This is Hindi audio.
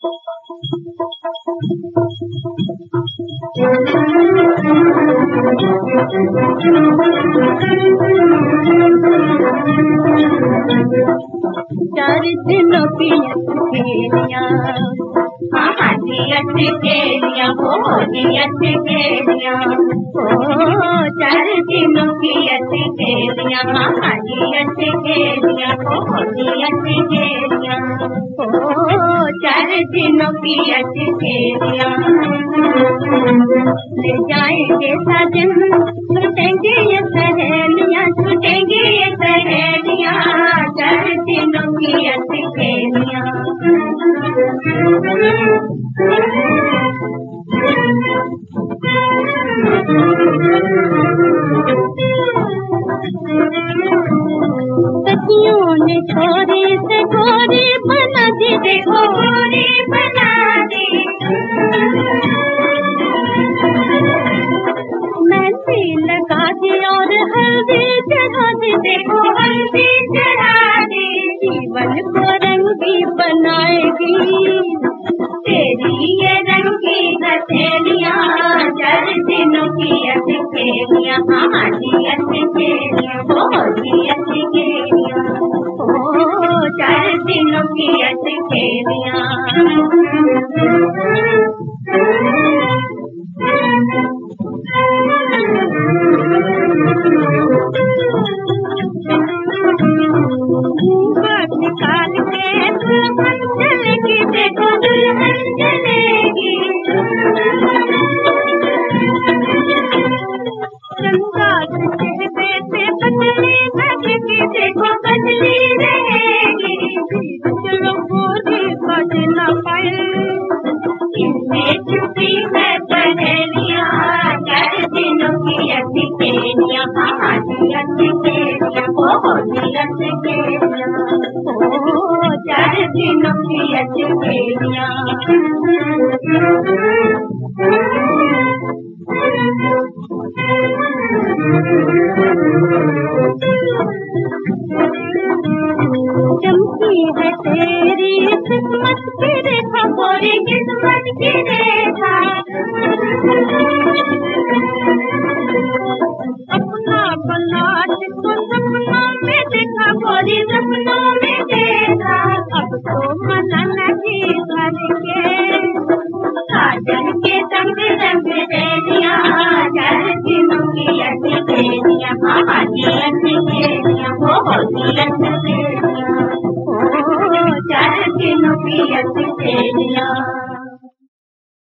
चार दिनों की अटकेलियाँ, हाँ जी अटकेलियाँ, हो जी अटकेलियाँ, हो चार दिनों की अटकेलियाँ, हाँ जी अटकेलियाँ, हो जी अटकेलियाँ, हो चार दिनों की अटकेलियाँ। ले जाएंगे साजन, छूटेंगे ये सहेलियाँ, छूटेंगे ये सहेलियाँ, चार दिनों की अटकेलियाँ। सखियों ने छोरी से गोरी बना दी, देखो गोरी बना दी, मेहंदी लगा दी और हल्दी चढ़ा दी, देखो हल्दी चढ़ा दी, जीवन को रंगी बनाएगी तेरी ये रंगी हथेलियाँ, चार दिनों की अटकेलियाँ, हाँ जी अटकेलियाँ, हो जी अटकेलियाँ, हो चार दिनों की अटकेलियाँ। निकाल के दुल्हन चलेगी, देखो दुल्हन चलेगी, रंगात चेहरे पे बदली रहेगी, देखो बदली रहेगी, चलो गोरी बज न पाए, इसमें छुपी है पहेलियाँ, चार दिनों की अटकेलियाँ, हाँ जी अटकेलियाँ, हो जी अटकेलियाँ, हो चार दिनों की अटकेलियाँ। चमकी है तेरी किस्मत की रेखा, गोरी किस्मत की रेखा, अपना बलाट को सपनों में देखा, गोरी सपनों में देखा, अब तो मन नहीं भरेंगे काजल के संग रंग देलियाँ, चार दिनों की अटकेलियाँ, हाँ जी अटकेलियाँ, हो जी अटकेलियाँ, हो चार दिनों की अटकेलियाँ।